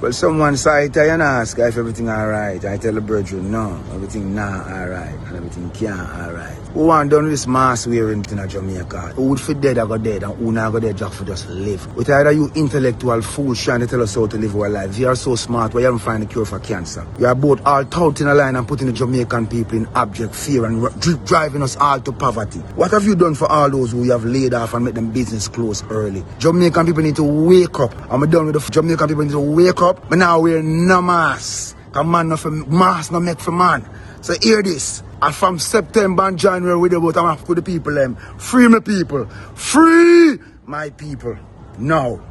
Well, someone side I and ask if everything alright. I tell the brethren, no, everything not alright and everything can't alright. Who want done this mass wearing thing in Jamaica? Who would fit dead I go dead and who not go dead just for just live? With either you intellectual fools trying to tell us how to live our life. You are so smart why you haven't found the cure for cancer. You are both all out in a line and putting the Jamaican people in abject fear and driving us all to poverty. What have you done for all those who you have laid off and make them business close early? Jamaican people need to wake up. I'm done with the Jamaican people need to wake up. But now we're no mass. Cause man no for mass no make for man. So hear this. And from September and January we about I'm after the people them. Free my people. Free my people. Now.